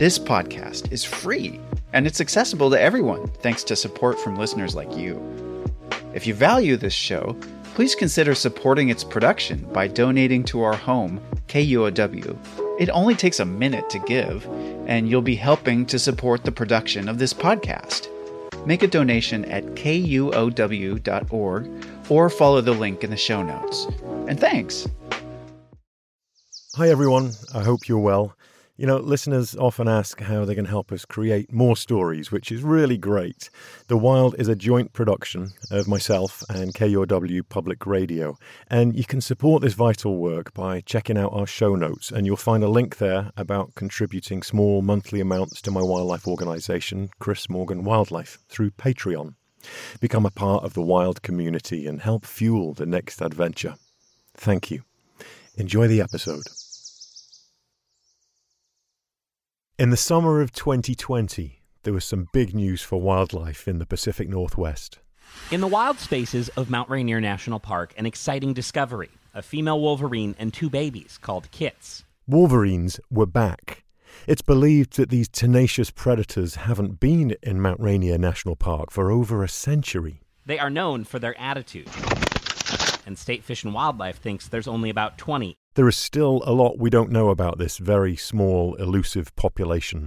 This podcast is free, and it's accessible to everyone thanks to support from listeners like you. If you value this show, please consider supporting its production by donating to our home, KUOW. It only takes a minute to give, and you'll be helping to support the production of this podcast. Make a donation at kuow.org or follow the link in the show notes. And thanks! Hi everyone, I hope you're well. You know, listeners often ask how they can help us create more stories, which is really great. The Wild is a joint production of myself and KUOW Public Radio, and you can support this vital work by checking out our show notes, and you'll find a link there about contributing small monthly amounts to my wildlife organisation, Chris Morgan Wildlife, through Patreon. Become a part of the Wild community and help fuel the next adventure. Thank you. Enjoy the episode. In the summer of 2020, there was some big news for wildlife in the Pacific Northwest. In the wild spaces of Mount Rainier National Park, an exciting discovery, a female wolverine and 2 babies called kits. Wolverines were back. It's believed that these tenacious predators haven't been in Mount Rainier National Park for over a century. They are known for their attitude, and State Fish and Wildlife thinks there's only about 20. There is still a lot we don't know about this very small, elusive population.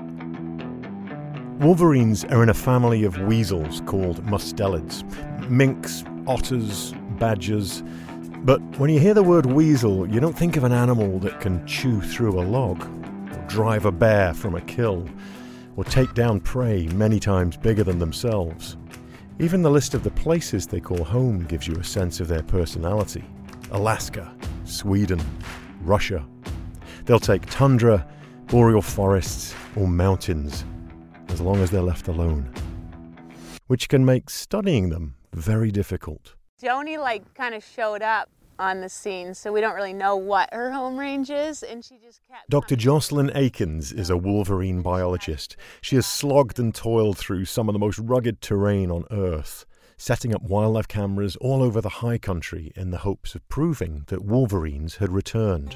Wolverines are in a family of weasels called mustelids. Minks, otters, badgers. But when you hear the word weasel, you don't think of an animal that can chew through a log, or drive a bear from a kill, or take down prey many times bigger than themselves. Even the list of the places they call home gives you a sense of their personality. Alaska, Sweden, Russia. They'll take tundra, boreal forests, or mountains, as long as they're left alone, which can make studying them very difficult. Joni kind of showed up on the scene, so we don't really know what her home range is, and she just kept... Dr. Jocelyn Akins is a wolverine biologist. She has slogged and toiled through some of the most rugged terrain on Earth, setting up wildlife cameras all over the high country in the hopes of proving that wolverines had returned.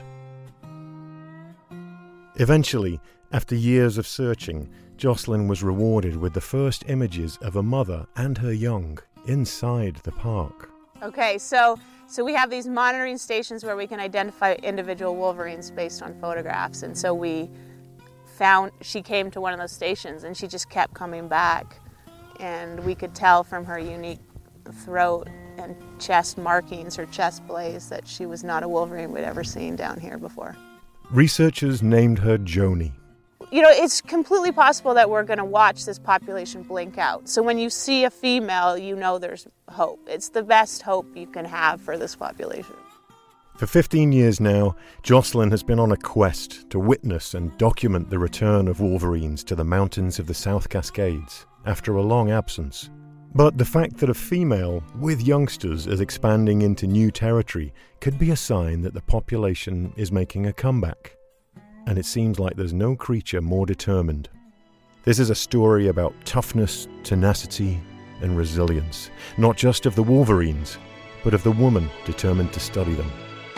Eventually, after years of searching, Jocelyn was rewarded with the first images of a mother and her young inside the park. Okay, so we have these monitoring stations where we can identify individual wolverines based on photographs, and so she came to one of those stations and she just kept coming back. And we could tell from her unique throat and chest markings, her chest blaze, that she was not a wolverine we'd ever seen down here before. Researchers named her Joni. You know, it's completely possible that we're going to watch this population blink out. So when you see a female, you know there's hope. It's the best hope you can have for this population. For 15 years now, Jocelyn has been on a quest to witness and document the return of wolverines to the mountains of the South Cascades after a long absence. But the fact that a female with youngsters is expanding into new territory could be a sign that the population is making a comeback. And it seems like there's no creature more determined. This is a story about toughness, tenacity, and resilience, not just of the wolverines, but of the woman determined to study them.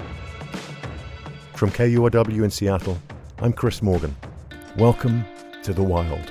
From KUOW in Seattle, I'm Chris Morgan. Welcome to the Wild.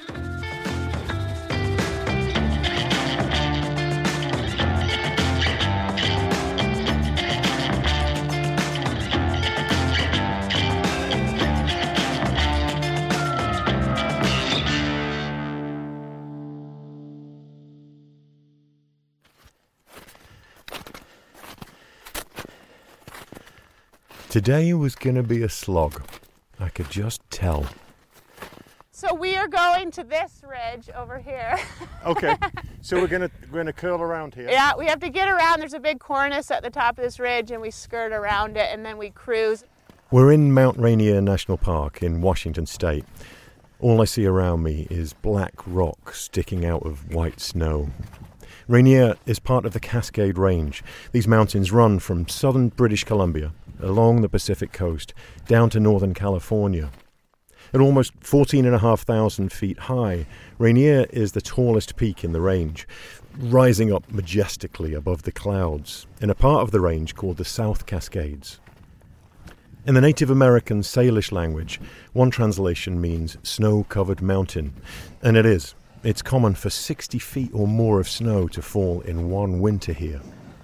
Today was going to be a slog. I could just tell. So we are going to this ridge over here. Okay, so we're gonna curl around here. Yeah, we have to get around. There's a big cornice at the top of this ridge, and we skirt around it, and then we cruise. We're in Mount Rainier National Park in Washington State. All I see around me is black rock sticking out of white snow. Rainier is part of the Cascade Range. These mountains run from southern British Columbia, along the Pacific coast, down to northern California. At almost 14,500 feet high, Rainier is the tallest peak in the range, rising up majestically above the clouds in a part of the range called the South Cascades. In the Native American Salish language, one translation means snow-covered mountain, and it is. It's common for 60 feet or more of snow to fall in one winter here.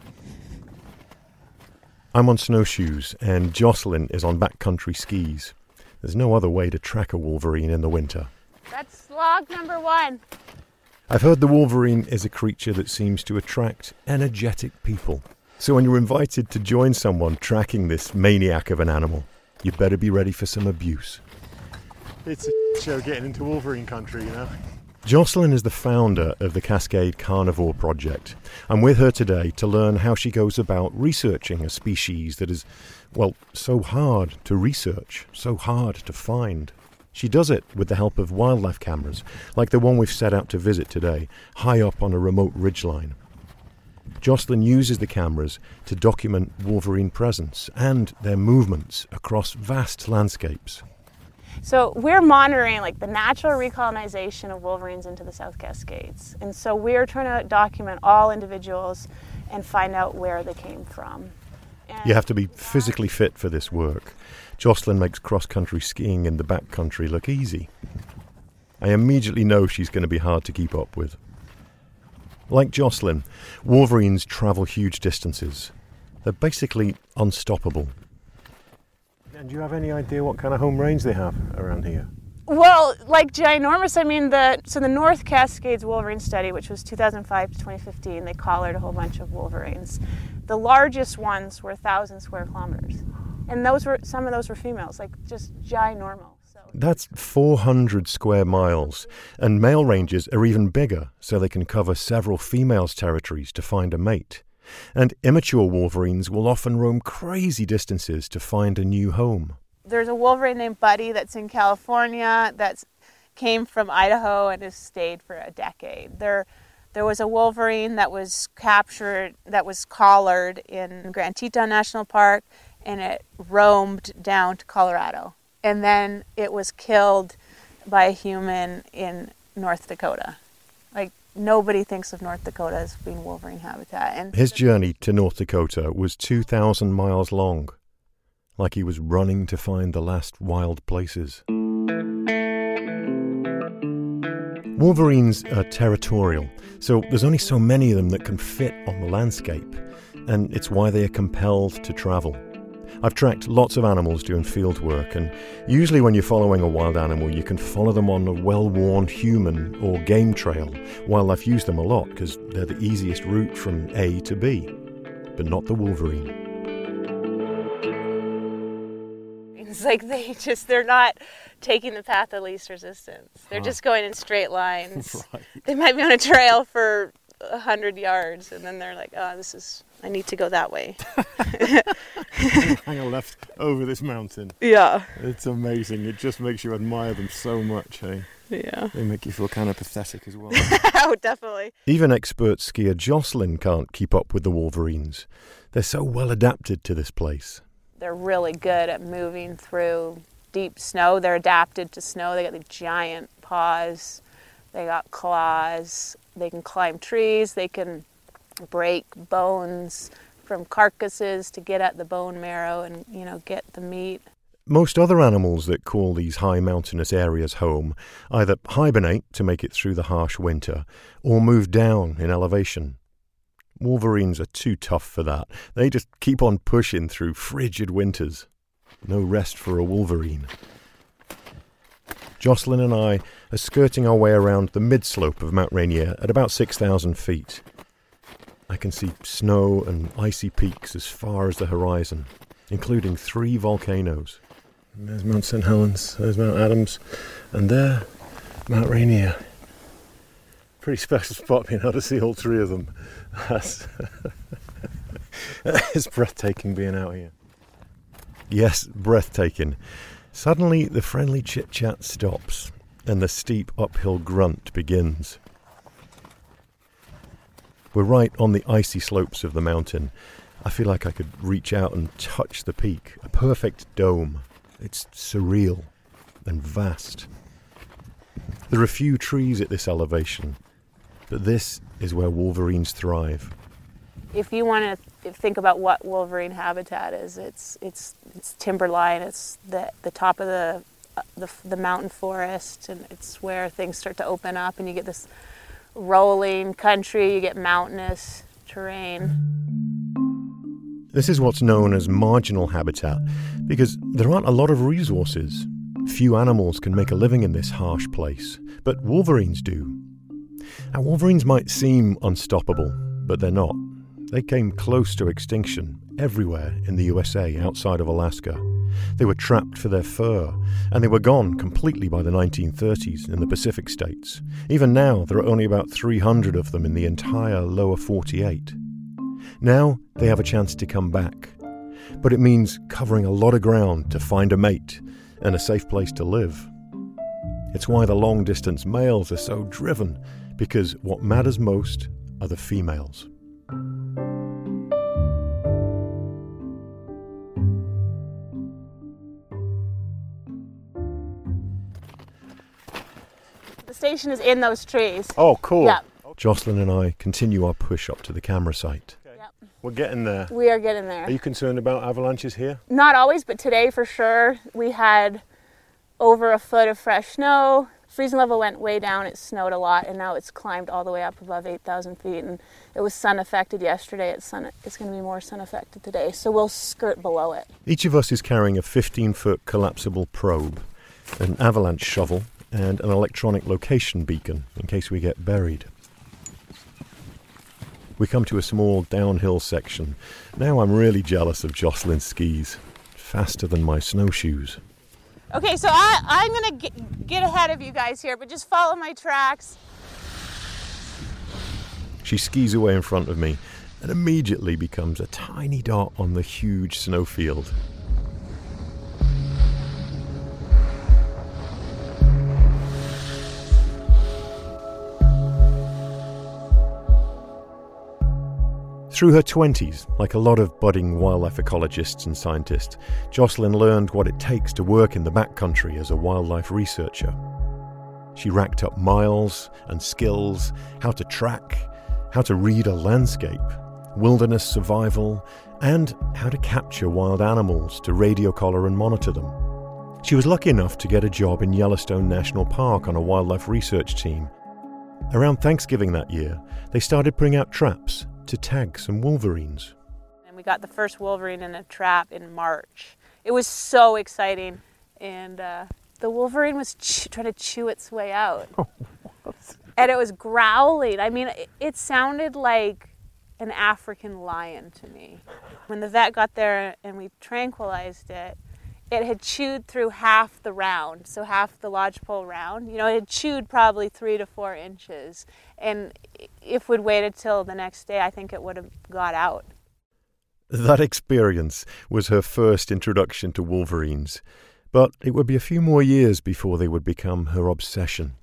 I'm on snowshoes, and Jocelyn is on backcountry skis. There's no other way to track a wolverine in the winter. That's log number 1. I've heard the wolverine is a creature that seems to attract energetic people. So when you're invited to join someone tracking this maniac of an animal, you better be ready for some abuse. It's a show getting into wolverine country, you know. Jocelyn is the founder of the Cascade Carnivore Project. I'm with her today to learn how she goes about researching a species that is, well, so hard to research, so hard to find. She does it with the help of wildlife cameras, like the one we've set out to visit today, high up on a remote ridgeline. Jocelyn uses the cameras to document wolverine presence and their movements across vast landscapes. So we're monitoring the natural recolonization of wolverines into the South Cascades. And so we're trying to document all individuals and find out where they came from. You have to be physically fit for this work. Jocelyn makes cross-country skiing in the backcountry look easy. I immediately know she's going to be hard to keep up with. Like Jocelyn, wolverines travel huge distances. They're basically unstoppable. And do you have any idea what kind of home range they have around here? Well, ginormous, the North Cascades Wolverine Study, which was 2005 to 2015, they collared a whole bunch of wolverines. The largest ones were 1,000 square kilometers. And some of those were females, just ginormal. That's 400 square miles, and male ranges are even bigger, so they can cover several females' territories to find a mate. And immature wolverines will often roam crazy distances to find a new home. There's a wolverine named Buddy that's in California that came from Idaho and has stayed for a decade. There was a wolverine that was captured, that was collared in Grand Teton National Park, and it roamed down to Colorado. And then it was killed by a human in North Dakota. Nobody thinks of North Dakota as being wolverine habitat. And his journey to North Dakota was 2,000 miles long, like he was running to find the last wild places. Wolverines are territorial, so there's only so many of them that can fit on the landscape, and it's why they are compelled to travel. I've tracked lots of animals doing field work, and usually when you're following a wild animal, you can follow them on a well-worn human or game trail. Wildlife use them a lot because they're the easiest route from A to B, but not the wolverine. It's they're not taking the path of least resistance. They're just going in straight lines. Right. They might be on a trail for 100 yards, and then they're like, I need to go that way. Hang a left over this mountain. Yeah. It's amazing. It just makes you admire them so much, hey? Yeah. They make you feel kind of pathetic as well. Oh, definitely. Even expert skier Jocelyn can't keep up with the wolverines. They're so well adapted to this place. They're really good at moving through deep snow. They're adapted to snow. They got the giant paws. They got claws. They can climb trees. They can break bones from carcasses to get at the bone marrow and, get the meat. Most other animals that call these high mountainous areas home either hibernate to make it through the harsh winter or move down in elevation. Wolverines are too tough for that. They just keep on pushing through frigid winters. No rest for a wolverine. Jocelyn and I are skirting our way around the mid-slope of Mount Rainier at about 6,000 feet. I can see snow and icy peaks as far as the horizon, including 3 volcanoes. And there's Mount St. Helens, there's Mount Adams, and there, Mount Rainier. Pretty special spot being able to see all 3 of them. It's breathtaking being out here. Yes, breathtaking. Suddenly, the friendly chit-chat stops, and the steep uphill grunt begins. We're right on the icy slopes of the mountain. I feel like I could reach out and touch the peak, a perfect dome. It's surreal and vast. There are few trees at this elevation, but this is where wolverines thrive. If you want to think about what wolverine habitat is. It's timberline. It's the top of the mountain forest, and it's where things start to open up, and you get this rolling country. You get mountainous terrain. This is what's known as marginal habitat because there aren't a lot of resources. Few animals can make a living in this harsh place, but wolverines do. Now, wolverines might seem unstoppable, but they're not. They came close to extinction everywhere in the USA outside of Alaska. They were trapped for their fur, and they were gone completely by the 1930s in the Pacific states. Even now, there are only about 300 of them in the entire lower 48. Now, they have a chance to come back. But it means covering a lot of ground to find a mate and a safe place to live. It's why the long-distance males are so driven, because what matters most are the females. The station is in those trees. Oh, cool. Yeah. Jocelyn and I continue our push up to the camera site. Yep. We're getting there. We are getting there. Are you concerned about avalanches here? Not always, but today for sure. We had over a foot of fresh snow. Freezing level went way down. It snowed a lot, and now it's climbed all the way up above 8,000 feet. And it was sun affected yesterday. It's going to be more sun affected today, so we'll skirt below it. Each of us is carrying a 15-foot collapsible probe, an avalanche shovel, and an electronic location beacon in case we get buried. We come to a small downhill section. Now I'm really jealous of Jocelyn's skis. Faster than my snowshoes. Okay, so I'm going to get ahead of you guys here, but just follow my tracks. She skis away in front of me and immediately becomes a tiny dot on the huge snowfield. Through her 20s, like a lot of budding wildlife ecologists and scientists, Jocelyn learned what it takes to work in the backcountry as a wildlife researcher. She racked up miles and skills, how to track, how to read a landscape, wilderness survival, and how to capture wild animals to radio collar and monitor them. She was lucky enough to get a job in Yellowstone National Park on a wildlife research team. Around Thanksgiving that year, they started putting out traps to tag some wolverines. And we got the first wolverine in a trap in March. It was so exciting, and the wolverine was trying to chew its way out. And it was growling. I mean, it sounded like an African lion to me. When the vet got there and we tranquilized it, it had chewed through half the round, so half the lodgepole round. You know, it had chewed probably 3 to 4 inches. And if we'd waited till the next day, I think it would have got out. That experience was her first introduction to wolverines, but it would be a few more years before they would become her obsession.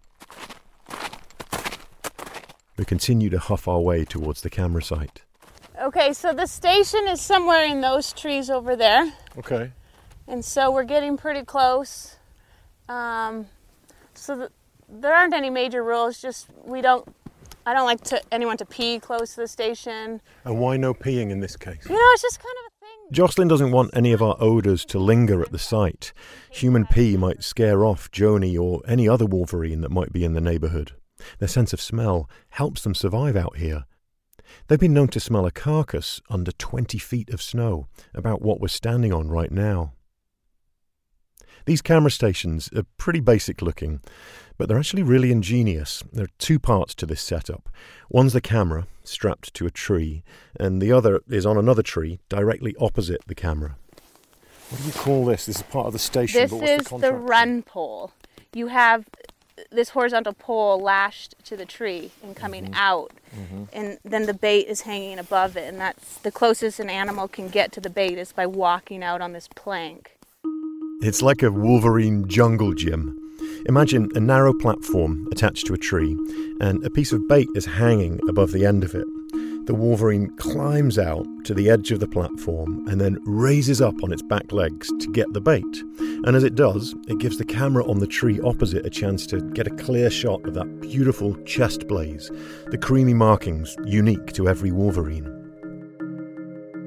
We continue to huff our way towards the camera site. Okay, so the station is somewhere in those trees over there. Okay. And so we're getting pretty close. There aren't any major rules, just I don't like anyone to pee close to the station. And why no peeing in this case? You know, it's just kind of a thing. Jocelyn doesn't want any of our odours to linger at the site. Human pee might scare off Joni or any other wolverine that might be in the neighbourhood. Their sense of smell helps them survive out here. They've been known to smell a carcass under 20 feet of snow, about what we're standing on right now. These camera stations are pretty basic looking, but they're actually really ingenious. There are 2 parts to this setup. One's the camera, strapped to a tree, and the other is on another tree, directly opposite the camera. What do you call this? This is part of the station. This is the run pole. You have this horizontal pole lashed to the tree and coming out, and then the bait is hanging above it, and that's the closest an animal can get to the bait is by walking out on this plank. It's like a wolverine jungle gym. Imagine a narrow platform attached to a tree, and a piece of bait is hanging above the end of it. The wolverine climbs out to the edge of the platform and then raises up on its back legs to get the bait. And as it does, it gives the camera on the tree opposite a chance to get a clear shot of that beautiful chest blaze, the creamy markings unique to every wolverine.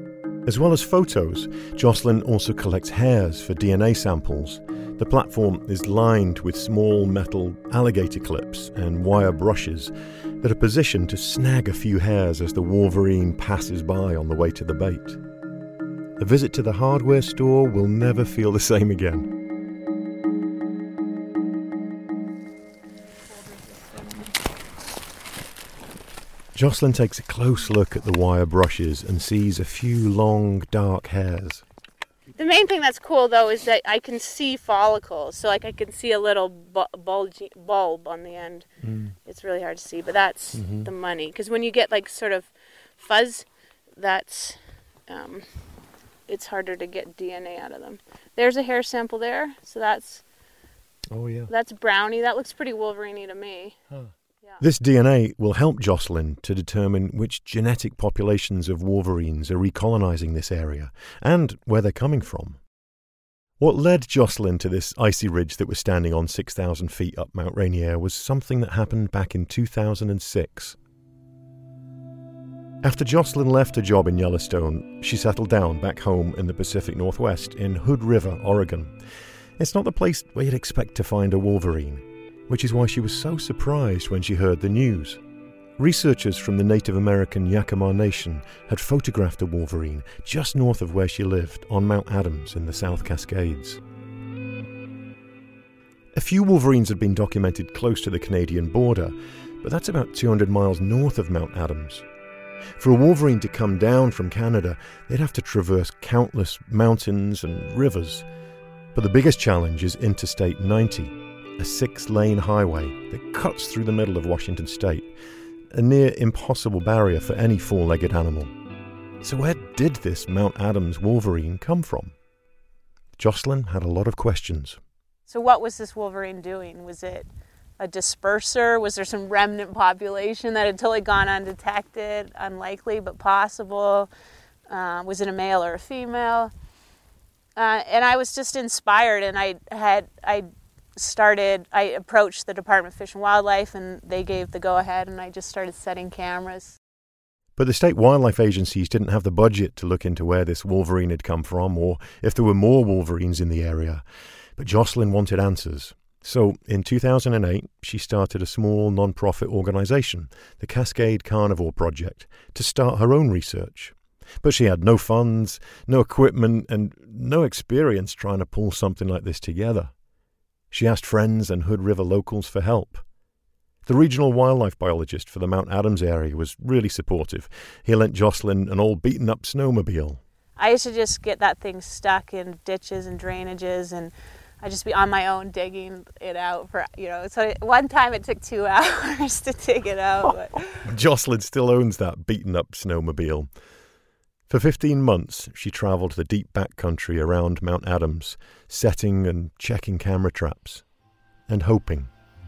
As well as photos, Jocelyn also collects hairs for DNA samples. The platform is lined with small metal alligator clips and wire brushes that are positioned to snag a few hairs as the wolverine passes by on the way to the bait. A visit to the hardware store will never feel the same again. Jocelyn takes a close look at the wire brushes and sees a few long, dark hairs. The main thing that's cool, though, is that I can see follicles. So, like, I can see a little bulb on the end. It's really hard to see, but that's the money. Because when you get, like, sort of fuzz, that's... it's harder to get DNA out of them. There's a hair sample there, so that's... Oh, yeah. That's brownie. That looks pretty Wolverine-y to me. Huh. This DNA will help Jocelyn to determine which genetic populations of wolverines are recolonizing this area and where they're coming from. What led Jocelyn to this icy ridge that was standing on 6,000 feet up Mount Rainier was something that happened back in 2006. After Jocelyn left her job in Yellowstone, she settled down back home in the Pacific Northwest in Hood River, Oregon. It's not the place where you'd expect to find a wolverine, which is why she was so surprised when she heard the news. Researchers from the Native American Yakama Nation had photographed a wolverine just north of where she lived on Mount Adams in the South Cascades. A few wolverines had been documented close to the Canadian border, but that's about 200 miles north of Mount Adams. For a wolverine to come down from Canada, they'd have to traverse countless mountains and rivers. But the biggest challenge is Interstate 90, a 6-lane highway that cuts through the middle of Washington state, a near impossible barrier for any four-legged animal. So where did this Mount Adams wolverine come from? Jocelyn had a lot of questions. So what was this wolverine doing? Was it a disperser? Was there some remnant population that had totally gone undetected? Unlikely, but possible. Was it a male or a female? And I was just inspired, and I approached the Department of Fish and Wildlife, and they gave the go-ahead, and I just started setting cameras. But the state wildlife agencies didn't have the budget to look into where this wolverine had come from, or if there were more wolverines in the area. But Jocelyn wanted answers. So in 2008, she started a small non-profit organization, the Cascade Carnivore Project, to start her own research. But she had no funds, no equipment, and no experience trying to pull something like this together. She asked friends and Hood River locals for help. The regional wildlife biologist for the Mount Adams area was really supportive. He lent Jocelyn an old beaten-up snowmobile. I used to just get that thing stuck in ditches and drainages, and I'd just be on my own digging it out for, So one time it took 2 hours to dig it out. But Jocelyn still owns that beaten-up snowmobile. For 15 months, she travelled the deep backcountry around Mount Adams, setting and checking camera traps, and hoping.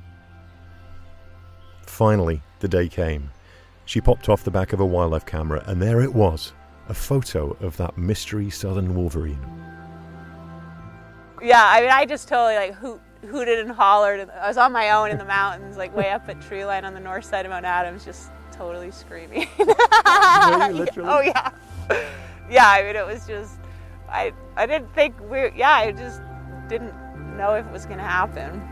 Finally, the day came. She popped off the back of a wildlife camera, and there it was, a photo of that mystery southern wolverine. Yeah, I just totally hooted and hollered. I was on my own in the mountains, way up at tree line on the north side of Mount Adams, just totally screaming. Really? Literally? Oh, yeah. Yeah, it was just, I didn't think I just didn't know if it was going to happen.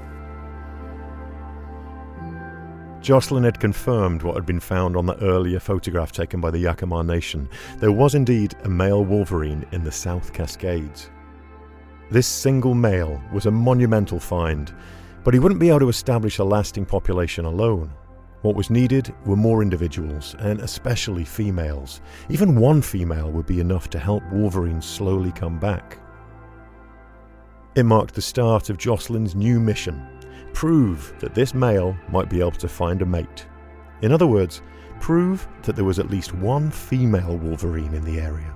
Jocelyn had confirmed what had been found on the earlier photograph taken by the Yakama Nation. There was indeed a male wolverine in the South Cascades. This single male was a monumental find, but he wouldn't be able to establish a lasting population alone. What was needed were more individuals, and especially females. Even one female would be enough to help wolverines slowly come back. It marked the start of Jocelyn's new mission: prove that this male might be able to find a mate. In other words, prove that there was at least one female wolverine in the area.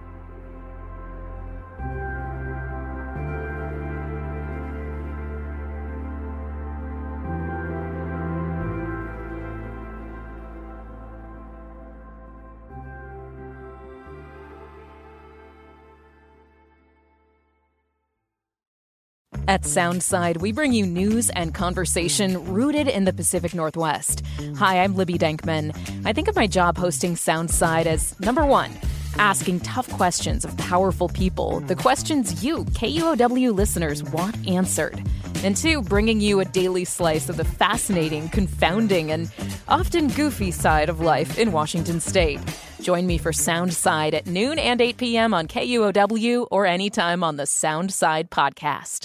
At Soundside, we bring you news and conversation rooted in the Pacific Northwest. Hi, I'm Libby Denkman. I think of my job hosting Soundside as, number one, asking tough questions of powerful people, the questions you, KUOW listeners, want answered. And 2, bringing you a daily slice of the fascinating, confounding, and often goofy side of life in Washington State. Join me for Sound Side at noon and 8 p.m. on KUOW or anytime on the Sound Side podcast.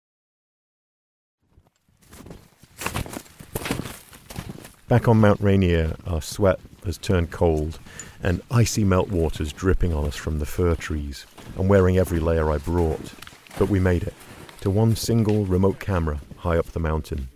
Back on Mount Rainier, our sweat has turned cold and icy meltwater's dripping on us from the fir trees. I'm wearing every layer I brought, but we made it to one single remote camera high up the mountain.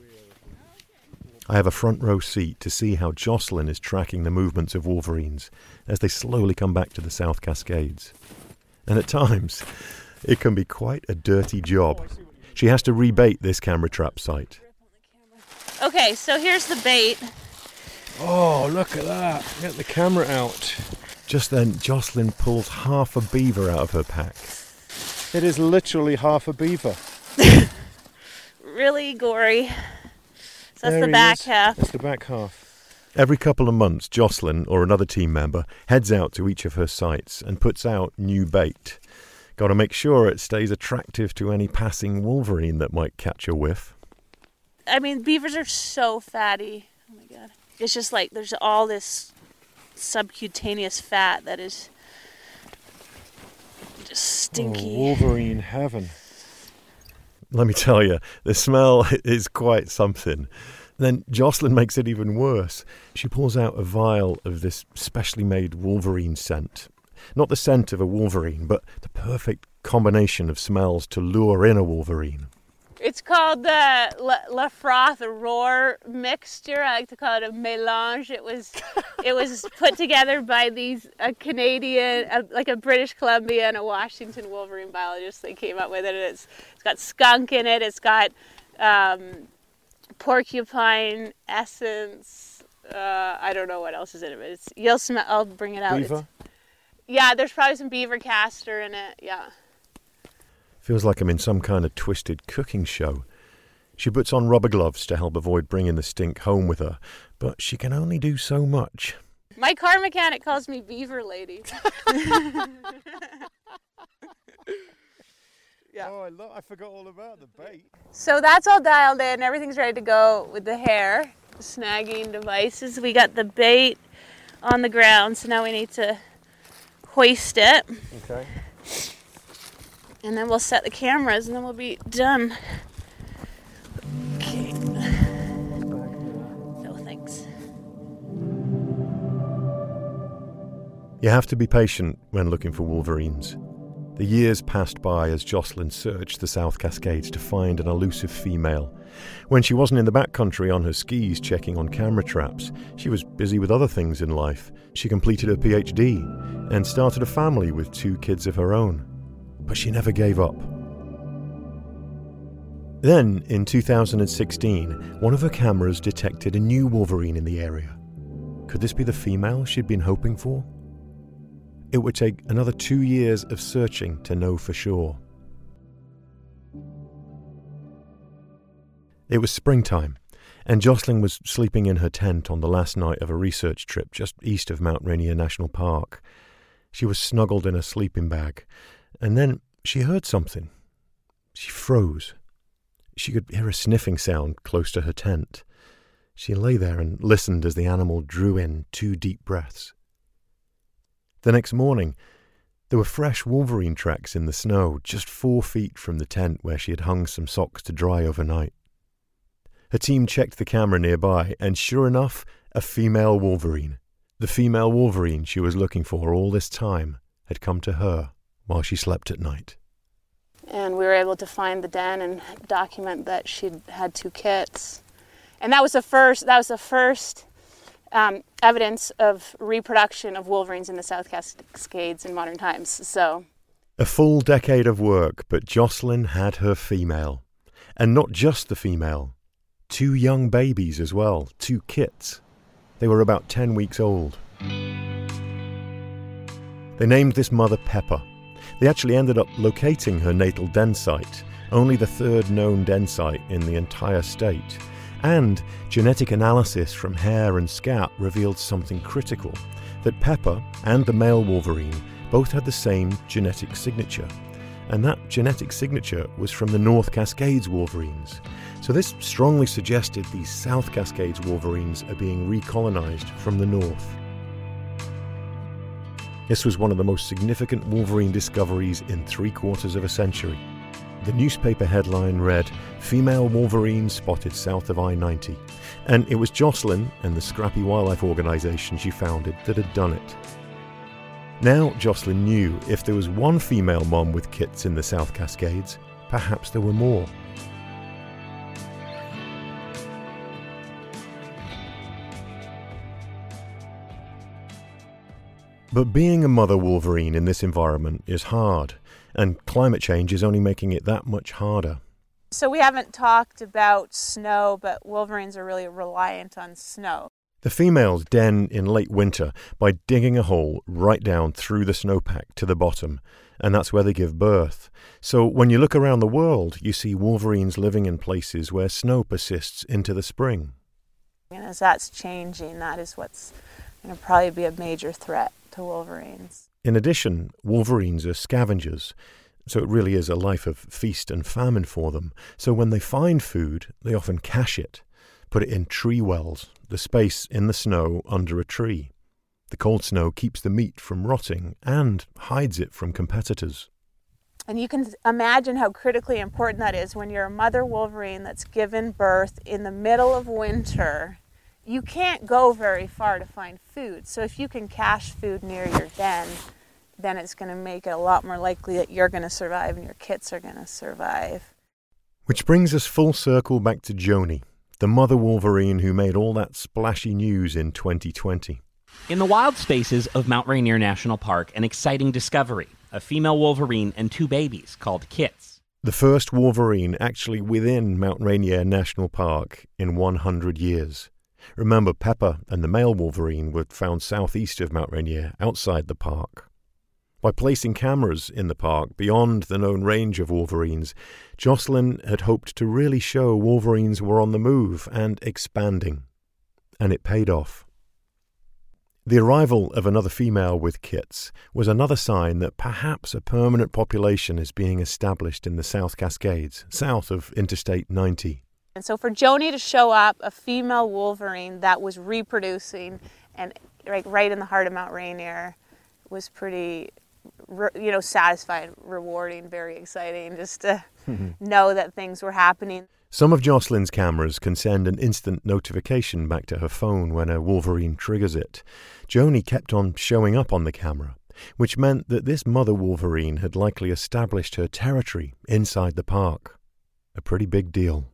I have a front row seat to see how Jocelyn is tracking the movements of wolverines as they slowly come back to the South Cascades. And at times, it can be quite a dirty job. She has to rebait this camera trap site. Okay, so here's the bait. Oh, look at that. Get the camera out. Just then, Jocelyn pulls half a beaver out of her pack. It is literally half a beaver. Really gory. So that's There the he back is. half. That's the back half. Every couple of months, Jocelyn, or another team member, heads out to each of her sites and puts out new bait. Got to make sure it stays attractive to any passing wolverine that might catch a whiff. I mean, beavers are so fatty. Oh my God. It's just like there's all this subcutaneous fat that is just stinky. Oh, Wolverine heaven. Let me tell you, the smell is quite something. Then Jocelyn makes it even worse. She pulls out a vial of this specially made wolverine scent. Not the scent of a wolverine, but the perfect combination of smells to lure in a wolverine. It's called the La Froth Roar mixture. I like to call it a mélange. It was put together by a Canadian, like a British Columbia and a Washington Wolverine biologist. They came up with it. It's got skunk in it. It's got porcupine essence. I don't know what else is in it, but you'll smell. I'll bring it out. Beaver? Yeah, there's probably some beaver castor in it. Yeah. Feels like I'm in some kind of twisted cooking show. She puts on rubber gloves to help avoid bringing the stink home with her, but she can only do so much. My car mechanic calls me Beaver Lady. Yeah. Oh, I forgot all about the bait. So that's all dialed in. Everything's ready to go with the hair, the snagging devices. We got the bait on the ground, so now we need to hoist it. Okay. And then we'll set the cameras, and then we'll be done. Okay. No thanks. You have to be patient when looking for wolverines. The years passed by as Jocelyn searched the South Cascades to find an elusive female. When she wasn't in the backcountry on her skis checking on camera traps, she was busy with other things in life. She completed her PhD and started a family with 2 kids of her own. But she never gave up. Then, in 2016, one of her cameras detected a new wolverine in the area. Could this be the female she'd been hoping for? It would take another 2 years of searching to know for sure. It was springtime, and Jocelyn was sleeping in her tent on the last night of a research trip just east of Mount Rainier National Park. She was snuggled in a sleeping bag, and then she heard something. She froze. She could hear a sniffing sound close to her tent. She lay there and listened as the animal drew in 2 deep breaths. The next morning, there were fresh wolverine tracks in the snow just 4 feet from the tent where she had hung some socks to dry overnight. Her team checked the camera nearby, and sure enough, a female wolverine. The female wolverine she was looking for all this time had come to her while she slept at night. And we were able to find the den and document that she'd had 2 kits. And that was the first evidence of reproduction of wolverines in the South Cascades in modern times. So, a full decade of work, but Jocelyn had her female. And not just the female. 2 young babies as well, 2 kits. They were about 10 weeks old. They named this mother Pepper. They actually ended up locating her natal den site, only the 3rd known den site in the entire state. And genetic analysis from hair and scalp revealed something critical. that Pepper and the male wolverine both had the same genetic signature. And that genetic signature was from the North Cascades wolverines. So this strongly suggested these South Cascades wolverines are being recolonized from the north. This was one of the most significant wolverine discoveries in 3/4 of a century. The newspaper headline read, "Female wolverine spotted south of I-90." And it was Jocelyn and the Scrappy Wildlife Organization she founded that had done it. Now Jocelyn knew if there was one female mom with kits in the South Cascades, perhaps there were more. But being a mother wolverine in this environment is hard, and climate change is only making it that much harder. So we haven't talked about snow, but wolverines are really reliant on snow. The females den in late winter by digging a hole right down through the snowpack to the bottom, and that's where they give birth. So when you look around the world, you see wolverines living in places where snow persists into the spring. And as that's changing, that is what's going to probably be a major threat to wolverines. In addition, wolverines are scavengers, so it really is a life of feast and famine for them. So when they find food, they often cache it, put it in tree wells, the space in the snow under a tree. The cold snow keeps the meat from rotting and hides it from competitors. And you can imagine how critically important that is when you're a mother wolverine that's given birth in the middle of winter. You can't go very far to find food. So if you can cache food near your den, then it's going to make it a lot more likely that you're going to survive and your kits are going to survive. Which brings us full circle back to Joni, the mother wolverine who made all that splashy news in 2020. In the wild spaces of Mount Rainier National Park, an exciting discovery: a female wolverine and 2 babies called kits. The first wolverine actually within Mount Rainier National Park in 100 years. Remember, Pepper and the male wolverine were found southeast of Mount Rainier, outside the park. By placing cameras in the park beyond the known range of wolverines, Jocelyn had hoped to really show wolverines were on the move and expanding. And it paid off. The arrival of another female with kits was another sign that perhaps a permanent population is being established in the South Cascades, south of Interstate 90. And so for Joni to show up, a female wolverine that was reproducing and right in the heart of Mount Rainier, was pretty, satisfying, rewarding, very exciting, just to know that things were happening. Some of Jocelyn's cameras can send an instant notification back to her phone when a wolverine triggers it. Joni kept on showing up on the camera, which meant that this mother wolverine had likely established her territory inside the park. A pretty big deal.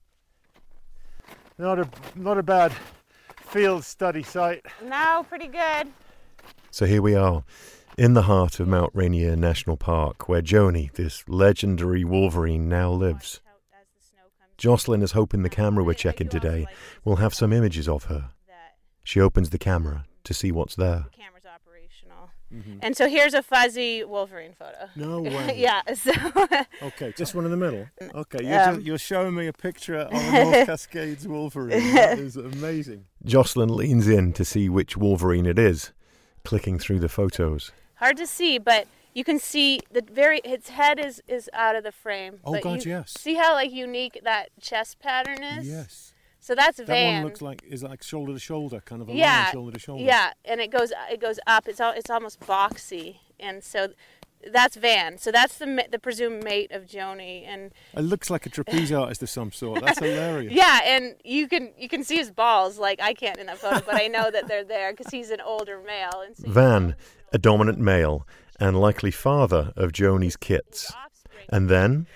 Not a bad field study site. No, pretty good. So here we are, in the heart of Mount Rainier National Park, where Joni, this legendary wolverine, now lives. Jocelyn is hoping the camera we're checking today will have some images of her. She opens the camera to see what's there. The camera's operational. Mm-hmm. And so here's a fuzzy wolverine photo. No way. Yeah. So okay, just one in the middle. Okay, you're showing me a picture of a North Cascades wolverine. That is amazing. Jocelyn leans in to see which wolverine it is, clicking through the photos. Hard to see, but you can see its head is out of the frame. Oh, God, yes. See how unique that chest pattern is? Yes. So that's Van. Van. That one looks like shoulder to shoulder, kind of a line shoulder to shoulder. Yeah, and it goes up. It's almost boxy, and so that's Van. So that's the presumed mate of Joni, and it looks like a trapeze artist of some sort. That's hilarious. Yeah, and you can see his balls. I can't in that photo, but I know that they're there because he's an older male. And so Van, a dominant male and likely father of Joni's kits, and then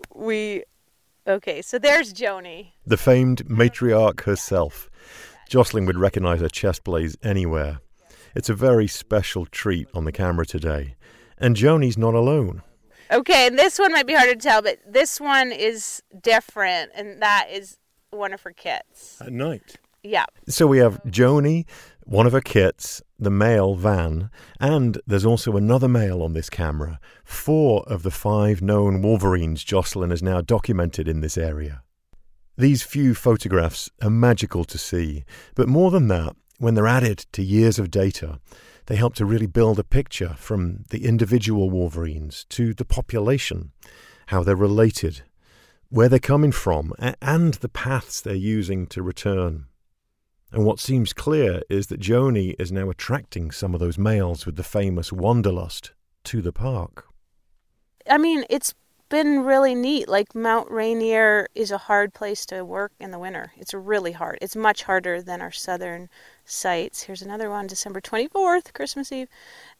Okay, so there's Joni. The famed matriarch herself. Jocelyn would recognize her chest blaze anywhere. It's a very special treat on the camera today. And Joni's not alone. Okay, and this one might be harder to tell, but this one is different, and that is one of her kits. At night? Yeah. So we have Joni, one of her kits, the male Van, and there's also another male on this camera. 4 of the 5 known wolverines Jocelyn has now documented in this area. These few photographs are magical to see, but more than that, When they're added to years of data, they help to really build a picture from the individual wolverines to the population, how they're related, where they're coming from, and the paths they're using to return. And what seems clear is that Joni is now attracting some of those males with the famous wanderlust to the park. I mean, it's been really neat. Like, Mount Rainier is a hard place to work in the winter. It's really hard. It's much harder than our southern sites. Here's another one, December 24th, Christmas Eve.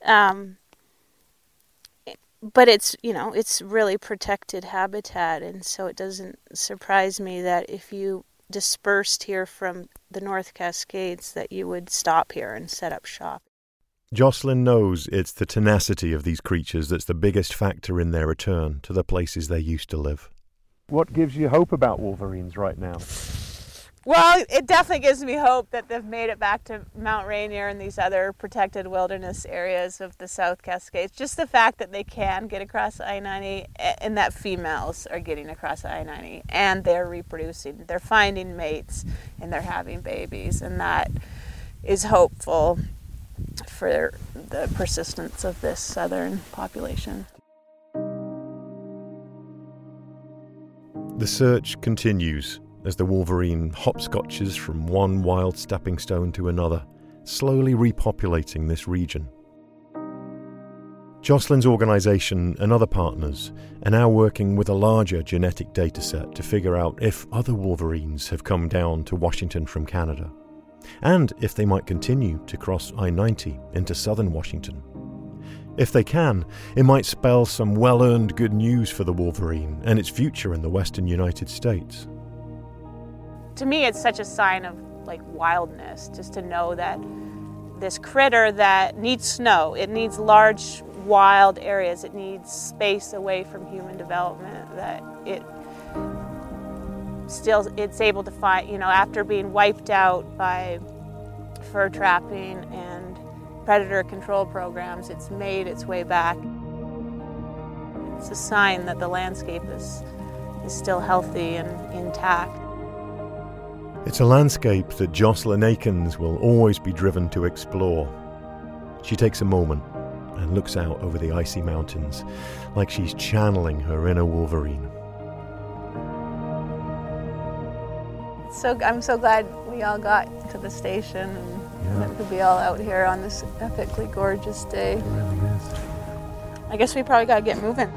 But it's, it's really protected habitat, and so it doesn't surprise me that if you dispersed here from the North Cascades that you would stop here and set up shop. Jocelyn knows it's the tenacity of these creatures that's the biggest factor in their return to the places they used to live. What gives you hope about wolverines right now? Well, it definitely gives me hope that they've made it back to Mount Rainier and these other protected wilderness areas of the South Cascades. Just the fact that they can get across I-90 and that females are getting across I-90 and they're reproducing. They're finding mates and they're having babies, and that is hopeful for the persistence of this southern population. The search continues as the wolverine hopscotches from one wild stepping stone to another, slowly repopulating this region. Jocelyn's organisation and other partners are now working with a larger genetic dataset to figure out if other wolverines have come down to Washington from Canada, and if they might continue to cross I-90 into southern Washington. If they can, it might spell some well-earned good news for the wolverine and its future in the western United States. To me, it's such a sign of wildness, just to know that this critter that needs snow, it needs large wild areas, it needs space away from human development, that it's able to find, after being wiped out by fur trapping and predator control programs, it's made its way back. It's a sign that the landscape is still healthy and intact. It's a landscape that Jocelyn Akins will always be driven to explore. She takes a moment and looks out over the icy mountains like she's channeling her inner wolverine. I'm so glad we all got to the station and that we could be all out here on this epically gorgeous day. It really is. I guess we probably got to get moving.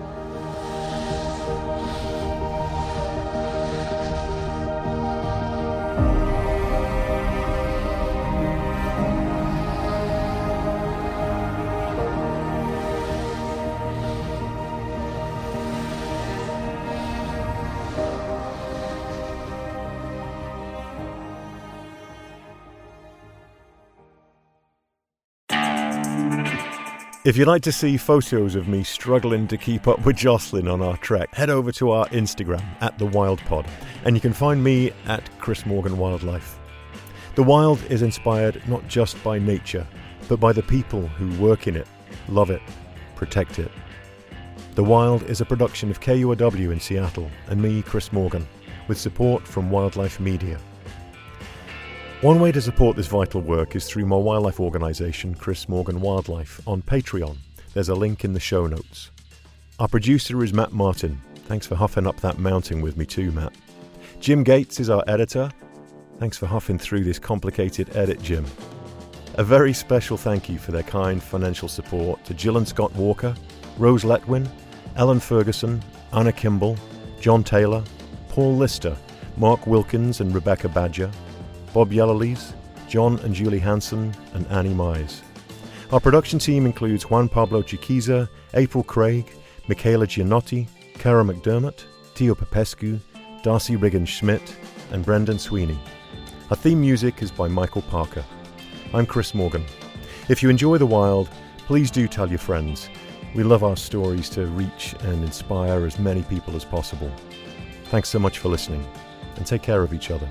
If you'd like to see photos of me struggling to keep up with Jocelyn on our trek, head over to our Instagram @TheWildPod, and you can find me at Chris Morgan Wildlife. The Wild is inspired not just by nature, but by the people who work in it, love it, protect it. The Wild is a production of KUOW in Seattle and me, Chris Morgan, with support from Wildlife Media. One way to support this vital work is through my wildlife organisation, Chris Morgan Wildlife, on Patreon. There's a link in the show notes. Our producer is Matt Martin. Thanks for huffing up that mountain with me too, Matt. Jim Gates is our editor. Thanks for huffing through this complicated edit, Jim. A very special thank you for their kind financial support to Jill and Scott Walker, Rose Letwin, Ellen Ferguson, Anna Kimball, John Taylor, Paul Lister, Mark Wilkins and Rebecca Badger, Bob Yellowlees, John and Julie Hansen, and Annie Mize. Our production team includes Juan Pablo Chiquiza, April Craig, Michaela Giannotti, Cara McDermott, Tio Popescu, Darcy Riggins-Schmidt, and Brendan Sweeney. Our theme music is by Michael Parker. I'm Chris Morgan. If you enjoy The Wild, please do tell your friends. We love our stories to reach and inspire as many people as possible. Thanks so much for listening, and take care of each other.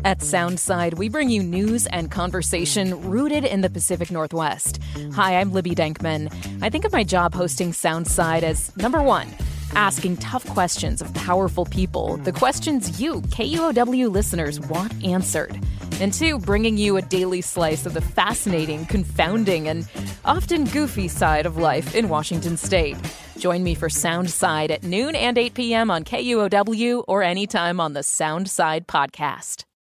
At Soundside, we bring you news and conversation rooted in the Pacific Northwest. Hi, I'm Libby Denkman. I think of my job hosting Soundside as, number one, asking tough questions of powerful people, the questions you, KUOW listeners, want answered. And two, bringing you a daily slice of the fascinating, confounding, and often goofy side of life in Washington State. Join me for Soundside at noon and 8 p.m. on KUOW or anytime on the Soundside podcast.